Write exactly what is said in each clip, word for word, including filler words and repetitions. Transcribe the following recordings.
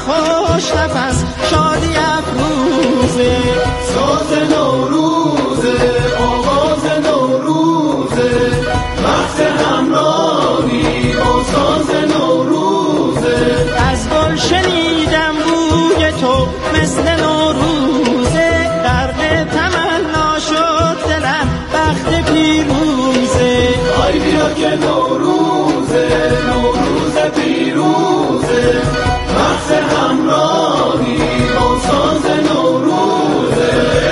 خوش نفس شادی افروزه. ساز نوروزه، آواز نوروزه، وقت همراهی با ساز نوروزه. از گل شنیدم بوی تو مثل نوروزه، غرق تمنا شد دلم بخت پیروزه. آی بیا که نوروزه، نوروز پیروزه، وقت همراهی با ساز نوروزه.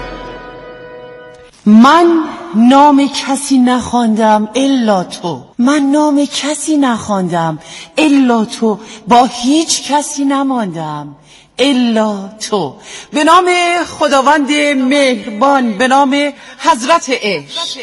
من نام کسی نخواندم الا تو، من نام کسی نخواندم الا تو، با هیچ کسی نماندم الا تو. به نام خداوند مهربان، به نام حضرت عشق.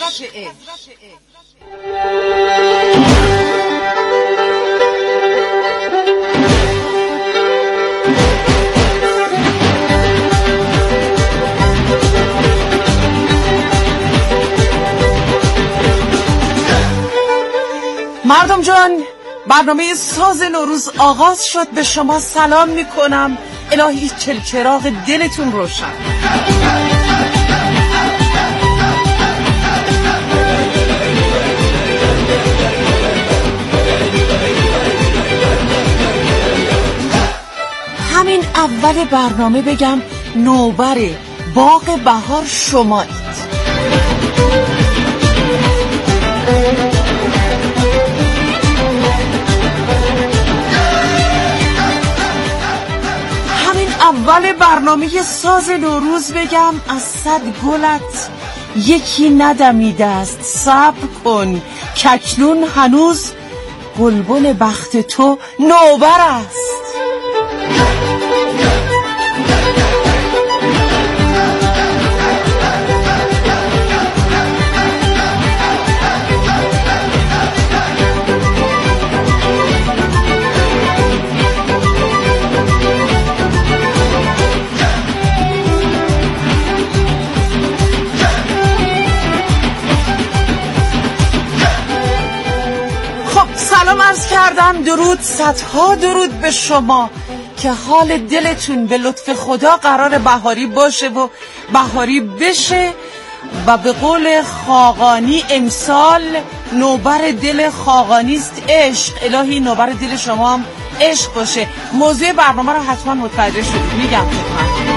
مردم جان، برنامه ساز نوروز آغاز شد. به شما سلام میکنم. الهی چلچراغ دلتون روشن. همین اول برنامه بگم نوبر باغ بهار شمایید. اول برنامه ساز نوروز بگم از صد گلت یکی ندمیده است، صبر کن کاکنون هنوز گلبن بخت تو نوبر است. سلام عرض کردم، درود، صدها درود به شما که حال دلتون به لطف خدا قرار بهاری باشه و بهاری بشه. و به قول خاقانی امسال نوبر دل خاقانی است عشق. الهی نوبر دل شما هم عشق باشه. موضوع برنامه رو حتما متوجه شدید، میگم خدمتتون.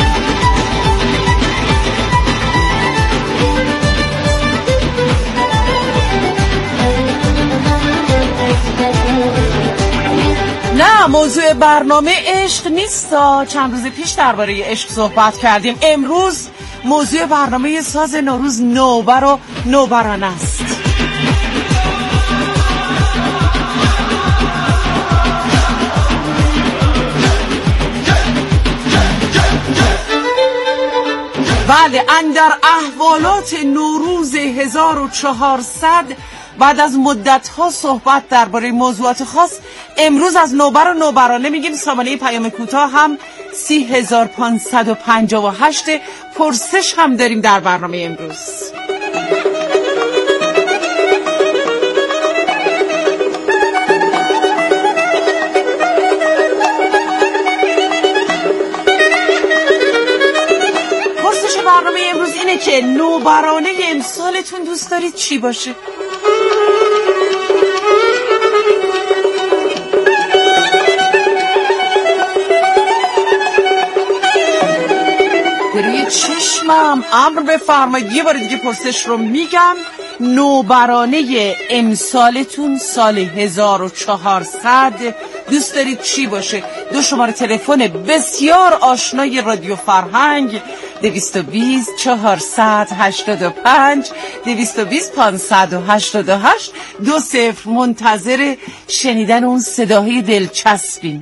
نه، موضوع برنامه عشق نیست. چند روز پیش درباره عشق صحبت کردیم. امروز موضوع برنامه ساز نوروز نوبر و نوبرانه است. بله، اندر احوالات نوروز هزار و چهارصد بعد از مدت‌ها صحبت درباره موضوعات خاص، امروز از نوبر و نوبرانه میگیم. سامانه پیام کوتاه هم سی هزار پانصد و پنجاه و هشت. پرسش هم داریم در برنامه امروز. پرسش برنامه امروز اینه که نوبرانه امسالتون دوست دارید چی باشه؟ روی چشمم امر بفرمایید. یه بار دیگه پرسش رو میگم. نوبرانه امسالتون سال هزار و چهارصد دوست دارید چی باشه؟ دو شماره تلفن بسیار آشنای رادیو فرهنگ: دویست و بیست چهارصد هشتاد و پنج، دویست و بیست پانصد و هشتاد و هشت. دو صفر. منتظر شنیدن اون صداهای دلچسبین.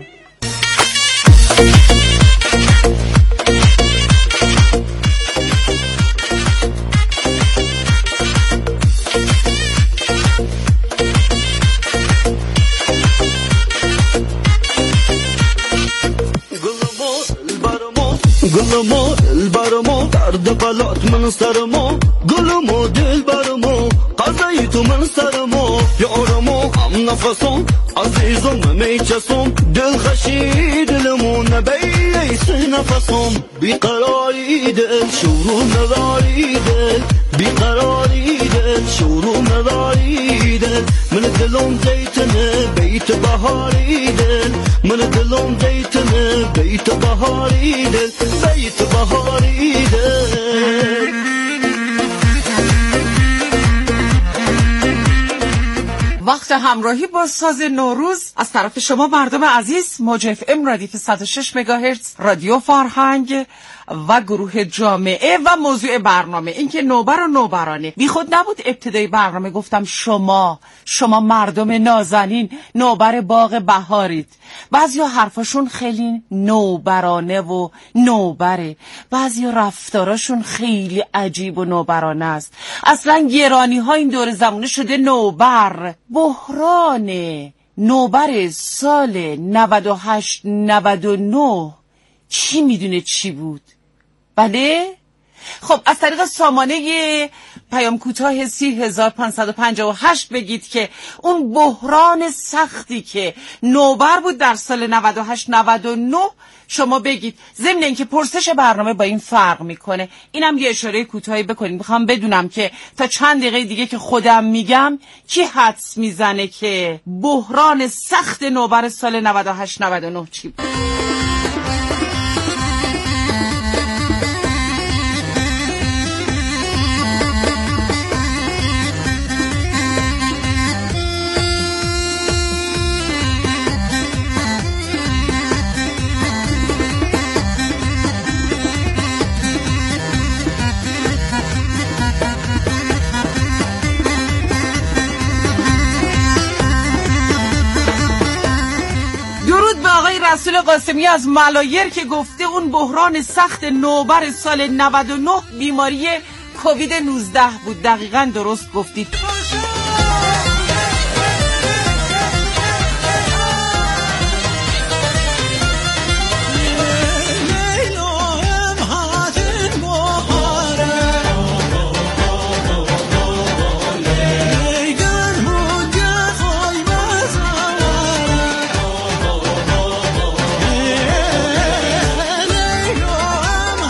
گلمو البرمو درد قلات من سرمو گلمو دل برمو قضایی تو من سرمو یارمو یارمو هم نفسم عزیزم میچسم دل خشی دلمون بیس نفسم بیقراری دل شروع نداری دل بیقراری دل شروع نداری دل من دلم دیتنه بیت بهاری دل من دلم دیتنه بیت بهاری دل بیت بهاری دل. وقت همراهی با ساز نوروز از طرف شما مردم عزیز. موج اف ام ردیف صد و شش مگاهرتز رادیو فرهنگ و گروه جامعه و موضوع برنامه این که نوبر و نوبرانه. بی خود نبود ابتدای برنامه گفتم شما شما مردم نازنین نوبر باغ بهارید. بعضیا حرفاشون خیلی نوبرانه و نوبره، بعضیا رفتاراشون خیلی عجیب و نوبرانه است. اصلا گرانی ها این دور زمانه شده نوبر. بحران نوبر سال نود و هشت نود و نه چی میدونه چی بود؟ بله؟ خب از طریق سامانه پیام کوتاه سی هزار پانصد و پنجاه و هشت بگید که اون بحران سختی که نوبر بود در سال نود و هشت نود و نه شما بگید. ضمن اینکه پرسش برنامه با این فرق میکنه اینم یه اشاره کوتاهی بکنیم. میخوام بدونم که تا چند دقیقه دیگه که خودم میگم کی حدس میزنه که بحران سخت نوبر سال نود و هشت نود و نه چی بود؟ رسول قاسمی از ملایر که گفته اون بحران سخت نوبر سال نود و نه بیماری کووید نوزده بود. دقیقاً درست گفتید.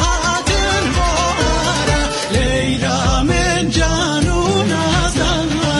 جانو نازن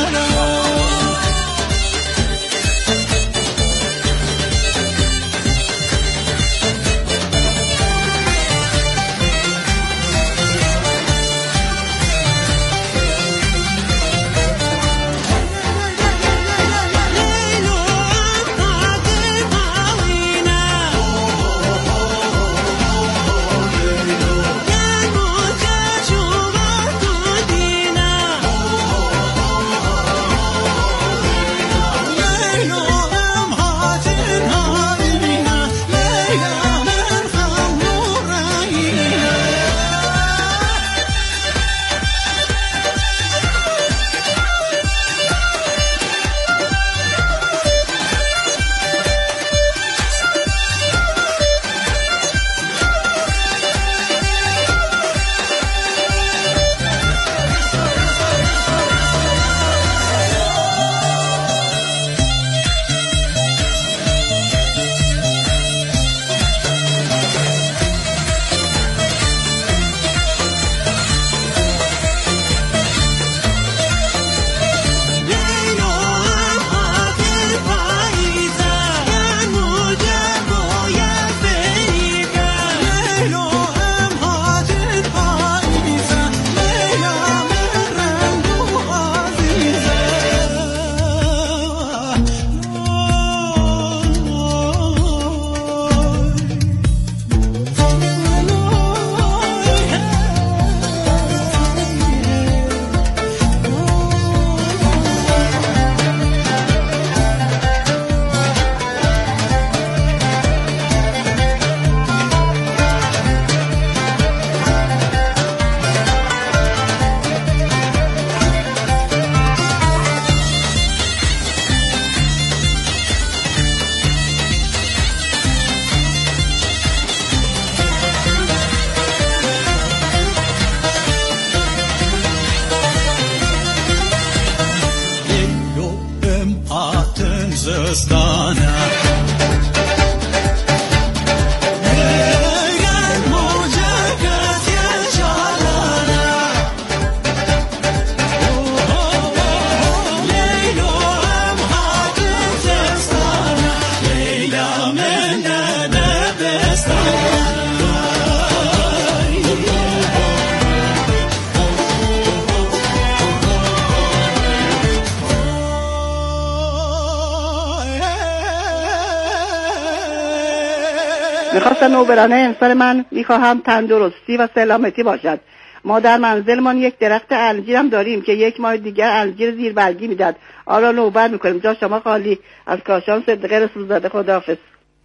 میخواستن نوبرانه امسال من میخواهم تندرستی و سلامتی باشد. ما در منزلمان یک درخت انجیر هم داریم که یک ماه دیگر انجیر زیر برگی میداد. آرا نوبر میکنیم. جا شما خالی. از کاشان صدقه رسولزاده. خداحافظ.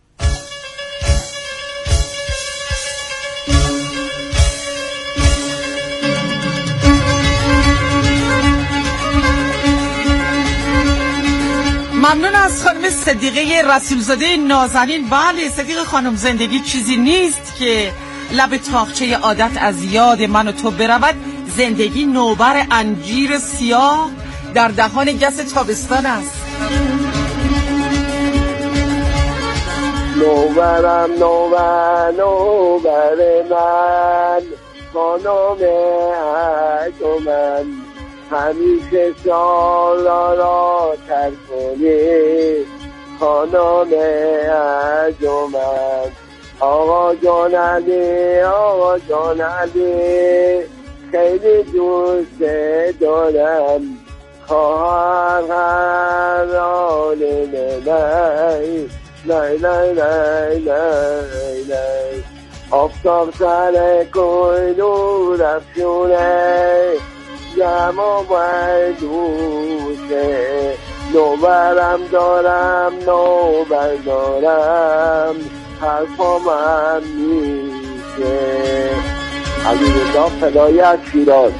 ممنون از خانم صدیقه رسولزاده نازنین. بله صدیقه خانم، زندگی چیزی نیست که لب تاقچه عادت از یاد من و تو برود. زندگی نوبر انجیر سیاه در دهان گس تابستان است. نوبرم نوبر نوبر من خانم من همیشه سالا را تر کنی خانم من. آقا جان علی آقا جان علی خیلی دوست دارم خواهر هر آن نی نی نی نی نی نی آفتاب سر کویلو رفشونه جمع باید دوسته نوبرم دارم نوبر دارم حرفا من میشه. علیرضا فدایی از شیراز.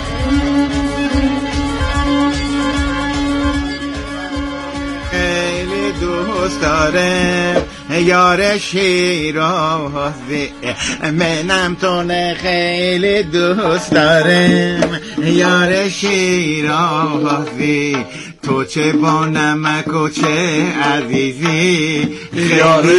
خیلی دوست دارم یار شیرازی منم تونه خیلی دوست دارم یار شیرازی تو چه با نمک و چه عزیزی یار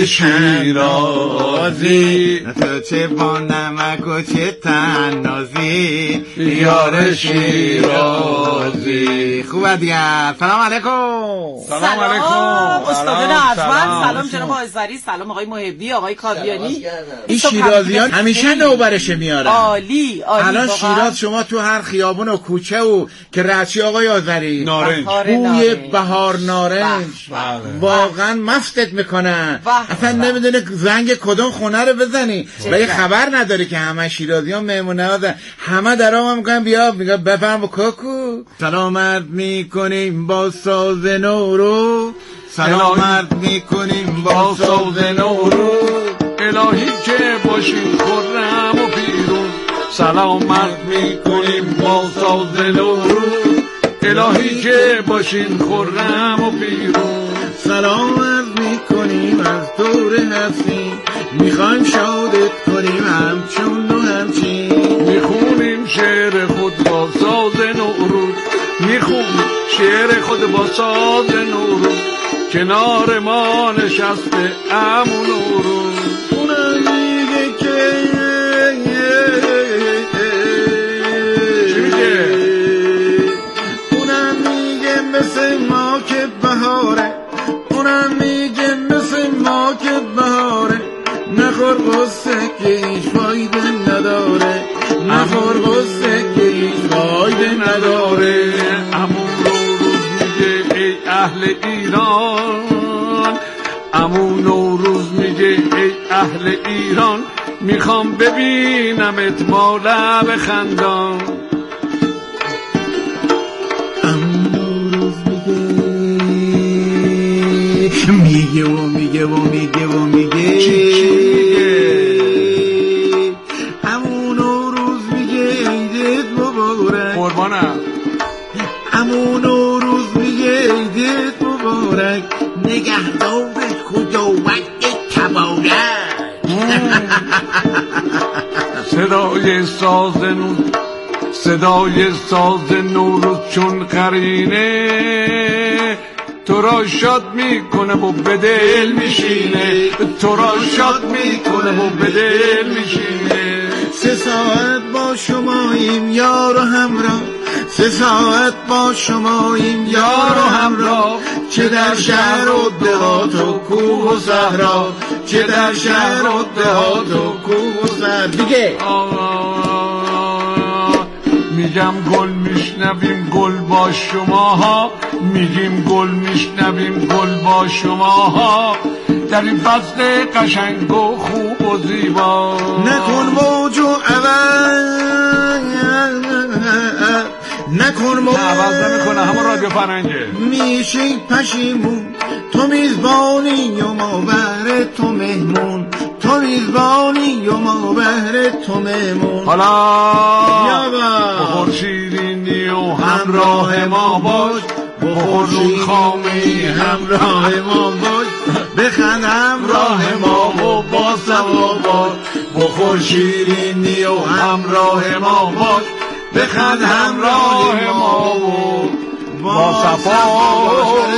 شیرازی تو چه با نمک و چه تنازی یار شیرازی. خوبه دیگر. سلام علیکم. سلام علیکم استاد نظمت. سلام جناب آذری. سلام آقای محبی، آقای کاویانی. این شیرازیان همیشه نوبرش میارن. عالی عالی. الان شیراز شما تو هر خیابون و کوچه و که رچی آقای آذری نارنج بوی بهار نارنج واقعا مستت میکنن. اصلا نمیدونه زنگ کدوم خونه رو بزنی و یه خبر نداری که همه شیرازیان مهمونه ها همه در آمد میکنن بیا میگه بفهم و کوکو. سلامت میکنیم با ساز نورو سلامت میکنیم با ساز نورو الهی که باشیم خرم و پیروز سلامت میکنیم با ساز نورو الهی که باشین خرم و پیروز سلامت میکنیم از دور هستی میخوایم شادت کنیم همچون و همچین میخونیم شعر خود با ساز نوروز میخونیم شعر خود با ساز نوروز کنار ما نشسته عمو نوروز اونم میگه که چی میگه؟ اونم میگه مثل ما که بهاره اونم میگه مثل ما که بهاره نخور غصه که هیچ فایده نداره نخور غصه که هیچ فایده نداره. عمو نوروز میگه ای اهل ایران عمو نوروز میگه ای اهل ایران میخوام ببینمت ما لب خندان. میگه و میگه و میگه و میگه چی چی میگه؟ همون روز میگه عیدت مبارک قربانم. همون روز میگه عیدت مبارک نگهدار خداوند تبارک. صدای ساز نور صدای ساز نوروز چون قرینه تو را شاد میکنه و به دل میشینه تو را شاد میکنه و به دل میشینه. سه ساعت با شماییم یار و همراه سه ساعت با شماییم یار و همراه چه در شهر و دهات و کوه و صحرا چه در شهر و دهات و کوه و صحرا. دیگه میگم گل میشنویم گل با شماها، میگیم گل میشنویم گل با شماها، در این فصل قشنگ و خوب و زیبا. نکن موج و عوض نکن موج عوض نمیکنه همون رادیو فرنگه. میشی پشیمون تو میزبانی و ما بهر تو مهمون، تو میزبانی و ما بهر تو مهمون. حالا بخور شیرینی و همراه ما باش، بخور نون خامی همراه ما باش، بخند همراه ما و با ثواب باش. بخور شیرینی و همراه ما باش، بخند همراه ما و با صفا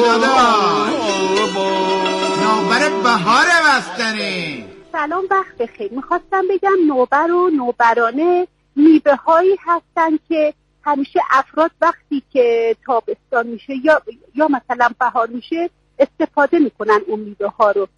نوبر بهار بستنی. سلام وقت بخیر. میخواستم بگم نوبر و نوبرانه میوه هایی هستن که همیشه افراد وقتی که تابستان میشه یا یا مثلا بهار میشه استفاده میکنن اون میوه ها رو.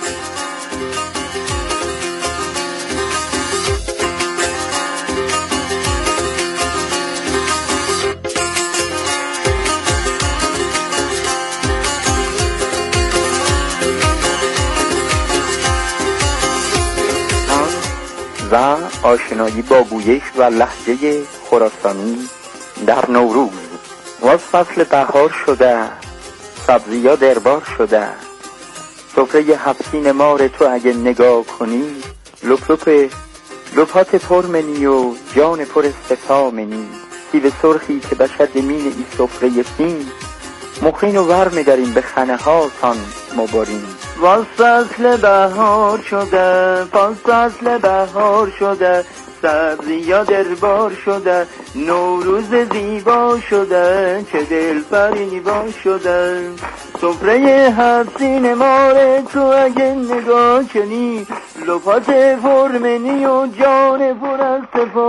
و آشنایی با گویش و لهجه خراسانی در نوروز. و فصل بهار شده، سبزی‌ها دربار شده، سفره هفسین مار تو اگه نگاه کنی، لپ لپ لپات پر منی و جان پر استفامنی، سیب سرخی که بشد مین ای سفره سین، مخین و ورم داریم به خنه ها تان مبارین. و فصل بهار شده، فصل بهار شده، سبزی‌ها دربار شده، نوروز زیبا شده، چه دلفریبا شده، سفره هفسین مار تو اگه نگاه کنی، لپات فرمنی و جان پر از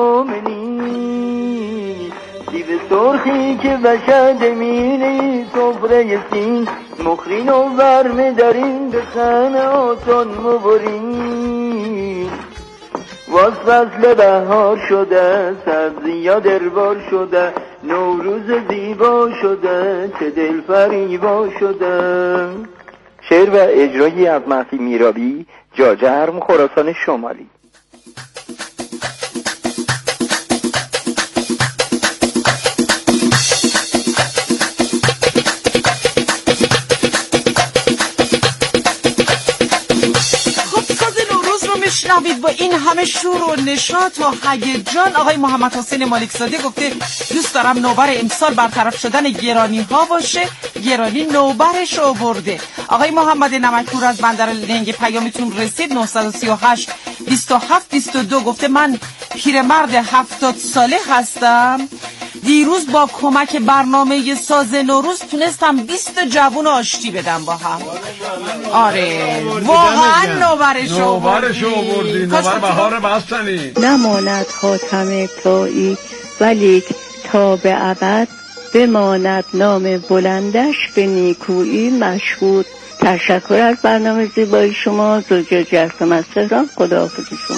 صفامنی، سیب سرخی که بشد مینی سفره سین، مخرین و ورم دارین به خانه آسان مبرین. و فصل بهار شده، سبزی‌ها دربار شده، نوروز زیبا شده، چه دلفریبا شده. شعر و اجرایی از مهدی میرابی، جاجرم، خراسان شمالی. میشنوید با این همه شور و نشاط و هیجان. آقای محمد حسین مالکزاده گفته دوست دارم نوبر امسال برطرف شدن گرانی ها باشه، گرانی نوبرش رو برده. آقای محمد نمکپور از بندر لنگ پیامتون رسید. نه سه هشت بیست و هفت بیست و دو گفته من پیرمرد هفتاد ساله هستم، دیروز با کمک برنامه ساز نوروز تونستم بیست جوون آشتی بدم با هم. آره واقعا نوبرشو نوبرشو بردی، نوبر بهار بستنی. نماند خاتم تایی ولیک تا به ابد، بماند نام بلندش به نیکویی مشهود. تشکر از برنامه زیبای شما. زوجه جرسم از تهران. خداحافظی شما.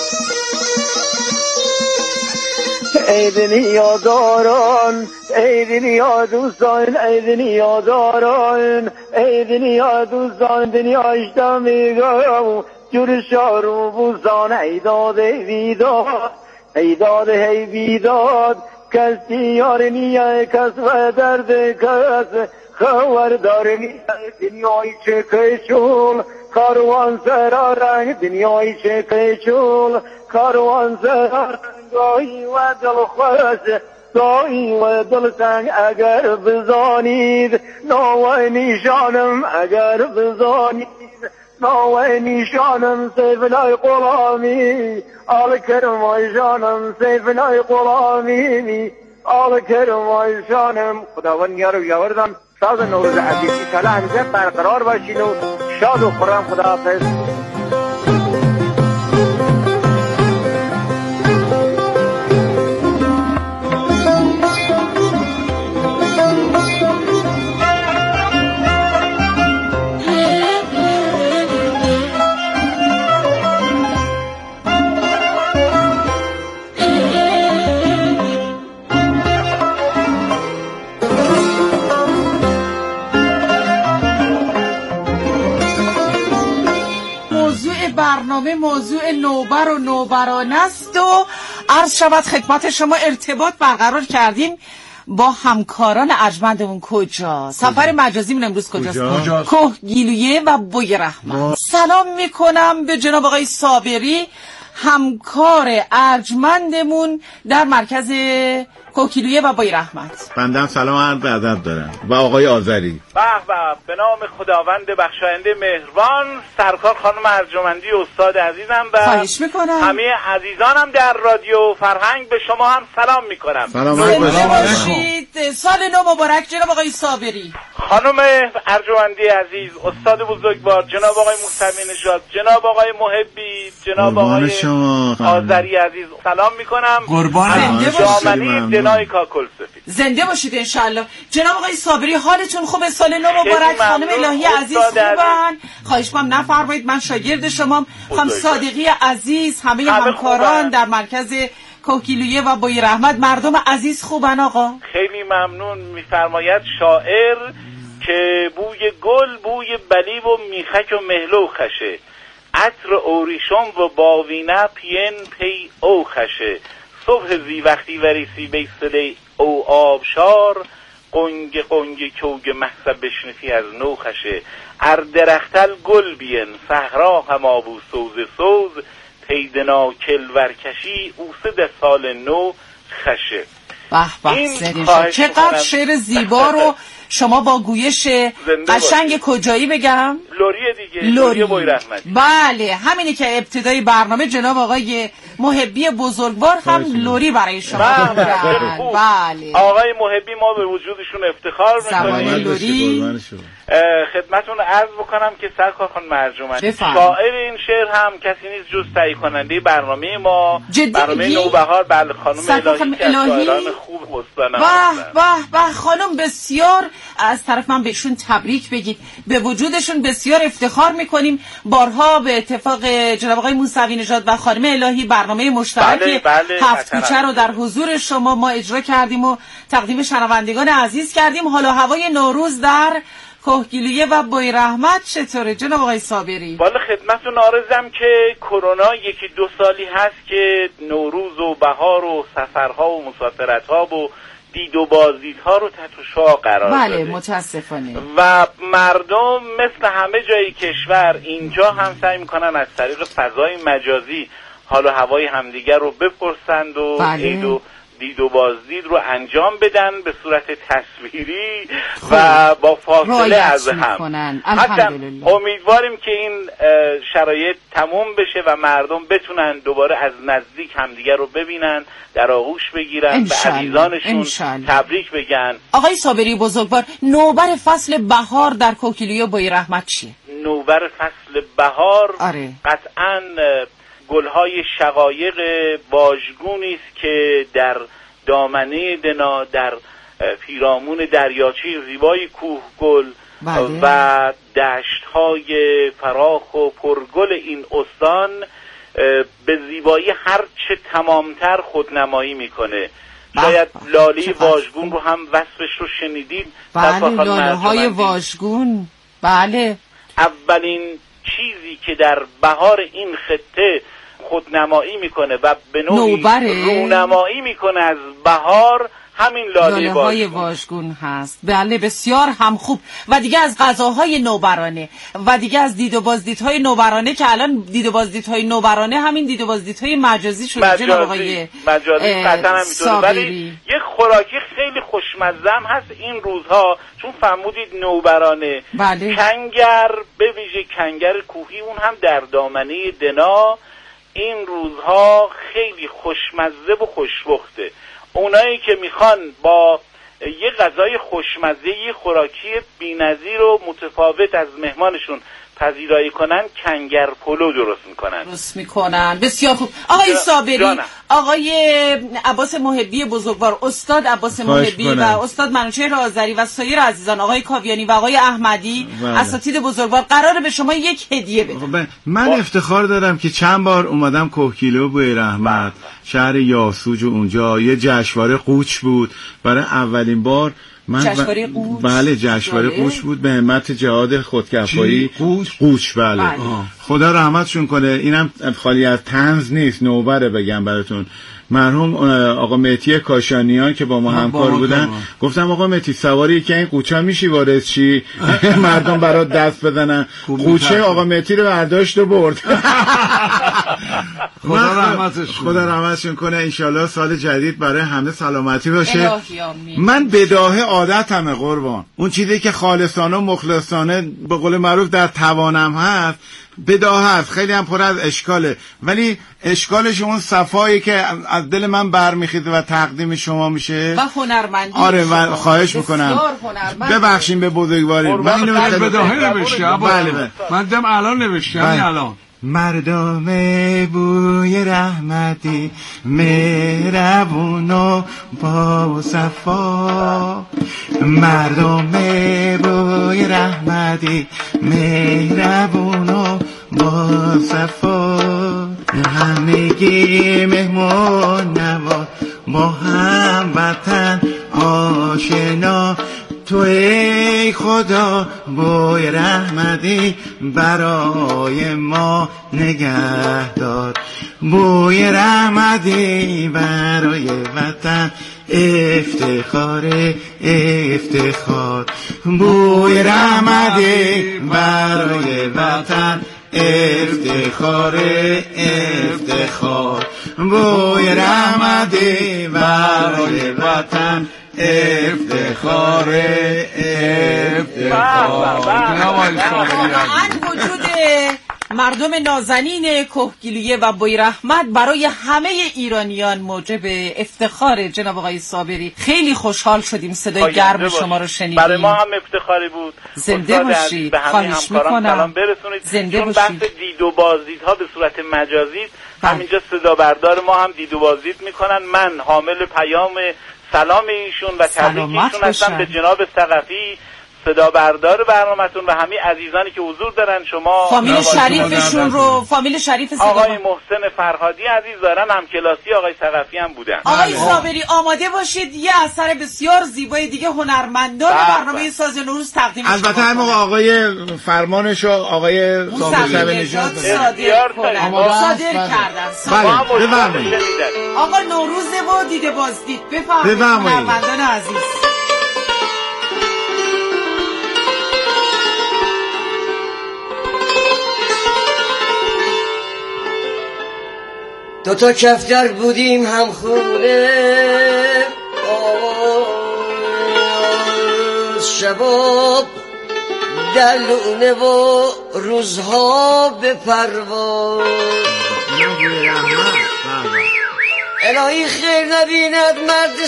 ای دنیا داران، ای دنیا دوستان، ای دنیا داران، ای دنیا دوستان، دنیا اشتا میگم جور شارو بوزان. ای داد ای بیداد، ای داد ای بیداد، کس دیار نیای کس و درد کس خبر دارنی. دنیای چه کشول کاروان سرا رنگ، دنیای چه کشول کاروان سرا گاهی و دل خوش، گاهی و دل تنگ. اگر بزانید نوای نیشانم، اگر بزانید نوای نیشانم، سیفنای غلامی آل کرمای جانم، سیفنای غلامی آل کرمای جانم. خداوند یارو یاوردم. ساز نوروز عزیزی کلا همیشه برقرار باشین و شاد و خرم. خداحافظ. برنامه موضوع نوبر و نوبرانه است و عرض شود خدمت شما ارتباط برقرار کردیم با همکاران ارجمندمون. کجا سفر مجازیمون امروز کجاست؟ کجاست؟ کهگیلویه و بوی رحمت. سلام میکنم به جناب آقای صابری، همکار ارجمندمون در مرکز کهگیلویه و بوی رحمت. بنده سلام عرض ادب دارم و آقای آذری. به به، به نام خداوند بخشاینده مهربان، سرکار خانم ارجمندی استاد عزیزم و خواهش میکنم همه عزیزانم در رادیو فرهنگ به شما هم سلام میکنم. سلام باشید. سال نو مبارک جناب آقای صابری. خانم ارجمندی عزیز، استاد بزرگوار، جناب آقای موسوی نژاد، جناب آقای محبی، جناب آقای آذری عزیز سلام میکنم. قربان جامعه دنای کاکل سفید. زنده باشید انشالله. جناب آقای صابری حالتون خوبه؟ سال نو مبارک. خانم الهی عزیز خوبن؟ خواهش می‌کنم نفرمایید، من شاگرد شمام. خانم صادقی عزیز، همه همکاران در مرکز کهگیلویه و بوی رحمت، مردم عزیز خوبن آقا؟ خیلی ممنون. میفرماید شاعر که بوی گل بوی بلی و میخک و مهلو خشه، عطر اوریشم و باوینه پین پی او خشه، صبح زی وقتی وریسی بیسلی او آبشار، قنگ قنگ کوگ محصب بشنفی از نو خشه، ار درختل گل بین صحرا هم آبو سوز سوز، پیدنا کل ورکشی اوسد سال نو خشه. به به، چقدر شعر زیبا رو شما با گویش قشنگ کجایی بگم؟ لوری دیگه، لوری بوی رحمت. بله، همینی که ابتدای برنامه جناب آقای محبی بزرگوار هم لوری برای شما بگن. بله آقای محبی، ما به وجودشون افتخار میکنیم. لوری خدمتون عرض بکنم که سرکار خانم ارجمندی، شاعر این شعر هم کسی نیست جز تهیه کننده برنامه ما، برنامه نوبهار. بله خانم الهی که شاعران خوب استانم. به به به، خانم بسیار از طرف من بهشون تبریک بگید، به وجودشون بسیار افتخار میکنیم. بارها به اتفاق جناب آقای موسوی نژاد و خانم الهی برنامه مشترک بله بله هفت کوچه رو در حضور شما ما اجرا کردیم و تقدیم شنوندگان عزیز کردیم. حالا هوای نوروز در کهگیلویه و بوی رحمت چطوره جناب آقای صابری؟ بالا خدمتتون عرضم که کرونا یکی دو سالی هست که نوروز و بهار و سفرها و مسافرتها و دید و بازدیدها رو تحت شعاع قرار داده. بله متاسفانه. و مردم مثل همه جای کشور اینجا هم سعی میکنن از طریق فضای مجازی حال و هوای همدیگر رو بپرسند و بله. عید و دید و بازدید رو انجام بدن به صورت تصویری و با فاصله از هم. حتی امیدواریم که این شرایط تموم بشه و مردم بتونن دوباره از نزدیک همدیگر رو ببینن، در آغوش بگیرن، به عزیزانشون تبریک بگن. آقای صابری بزرگوار، نوبر فصل بهار در کهگیلویه و بوی رحمت چیه؟ نوبر فصل بهار آره. قطعاً گلهای شقایق واژگونی است که در دامنه دنا، در پیرامون دریاچه زیبای کوه گل بله. و دشت‌های فراخ و پرگل این استان به زیبایی هرچه تمامتر خودنمایی میکنه. شاید لاله واژگون رو هم وصفش رو شنیدید. بله، لاله های واژگون. بله، اولین چیزی که در بهار این خطه خودنمایی میکنه و به نوعی رونمایی میکنه از بهار، همین لاله های واژگون هست. بله بسیار هم خوب. و دیگه از غذاهای نوبرانه و دیگه از دید و بازدیدهای نوبرانه که الان دید و بازدیدهای نوبرانه همین دید و بازدیدهای مجازی شده جناب آقای مجازی قطعا میتونه. ولی یه خوراکی خیلی خوشمزه هم هست این روزها، چون فرمودید نوبرانه. بله. کنگر، به ویژه کنگر کوهی، اون هم در دامنه دنا، این روزها خیلی خوشمزه و خوشبخته. اونایی که میخوان با یه غذای خوشمزه، یه خوراکی بی‌نظیر و متفاوت از مهمانشون پذیرایی کنن، کنگر پلو درست میکنن درست میکنن بسیار خوب. آقای صابری، جانم. آقای عباس محبی بزرگوار، استاد عباس محبی و استاد منوچهر آذری و سایر عزیزان، آقای کاویانی و آقای احمدی، بله. اساتید بزرگوار، قراره به شما یک هدیه بدم. من با... افتخار دارم که چند بار اومدم کهگیلویه بوی رحمت، شهر یاسوج، و اونجا یه جشنواره قوچ بود. برای اولین بار من جشنواره قوچ. بله جشنواره قوچ بود به همت جهاد خودکفایی. قوچ قوچ بله, بله. خدا رحمتشون کنه. اینم خالی از طنز نیست، نوبره بگم براتون. مرحوم آقا مهدی کاشانیان که با ما همکار بودن گفتم آقا مهدی سواری که این قوچا میشی وارد چی مردم برات دست بزنن. قوچه آقا مهدی رو برداشت و برد. خدا رحمتش خدا رحمتشون کنه. انشالله سال جدید برای همه سلامتی باشه. من بداهه عادتمه قربان، اون چیزی که خالصانه و مخلصانه به قول معروف در توانم هست بداهه هست. خیلی هم پر از اشکاله، ولی اشکالش اون صفایی که از دل من برمیخیزه و تقدیم شما میشه و هنرمندی. آره من خواهش میکنم ببخشین به بزرگواری من اینو بداهه نوشتم. بله بله من دم الان نوشتم الان. مردم بوی رحمتی مهربون و با صفا، مردم بوی رحمتی مهربون و با صفا، همگی مهمان نواز با هم وطن آشنا، تو ای خدا بوی رحمتی برای ما نگه دار، بوی رحمتی برای وطن افتخار افتخار، بوی رحمتی برای وطن افتخار افتخار، بوی رحمتی برای وطن افتخار افتخار. وجود مردم نازنین کهگیلویه و بوی رحمت برای همه ایرانیان موجب افتخار. جناب آقای صابری خیلی خوشحال شدیم صدای گرم شما رو شنیدیم. برای ما هم افتخاری بود. زنده باشید. خواهش میکنم سلام برسونید. زنده چون باشید. بحث دید و بازدیدها به صورت مجازی همینجا صدا بردار ما هم دید و بازدید میکنن. من حامل پیام سلام ایشون و تبریک ایشون هستم به جناب ثقفی صدا بردار برنامه‌تون و همه عزیزانی که حضور دارن. شما فامیل شریفشون رو فامیل شریف صدا آقای محسن فرهادی عزیز دارن، هم کلاسی آقای ثقفی هم بودن. آقای صابری آماده باشید یه اثر بسیار زیبای دیگه هنرمندان برنامه ساز نوروز تقدیم شما. البته هم آقای فرمانش و آقای صابر نژاد صادر کردن. بله بفرمایید. آقا نوروز و دیده بازدید بفرمایید هنرمندان عزیز. دو تا کفتر بودیم هم خونه، شباب در لونه و روزها به پرواز. الهی خیر نبیند مرد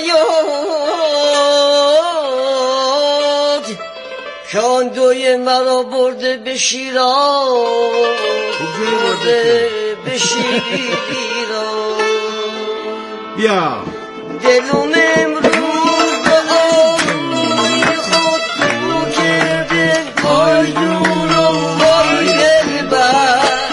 صیاد که آن دوی مرا برده به شیراز، برده به شیراز. بیا دلم امروز به آروی خود رو کرده، وای جون و وای دلبر،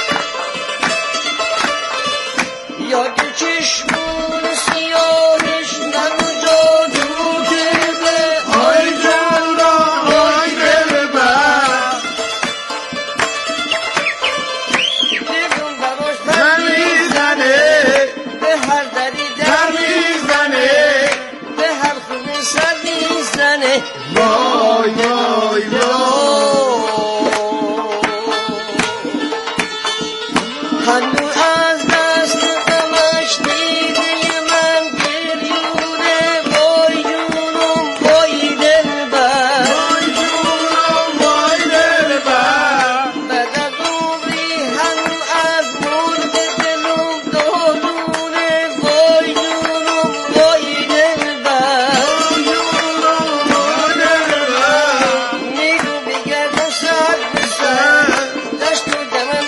یاد چشمون سیاهش نگو جادو کرده، وای جون و وای دلبر. دلم براش پر میزنه، به هر دری در میزنه، به هر خونه سر میزنه، وای وای وای. هنو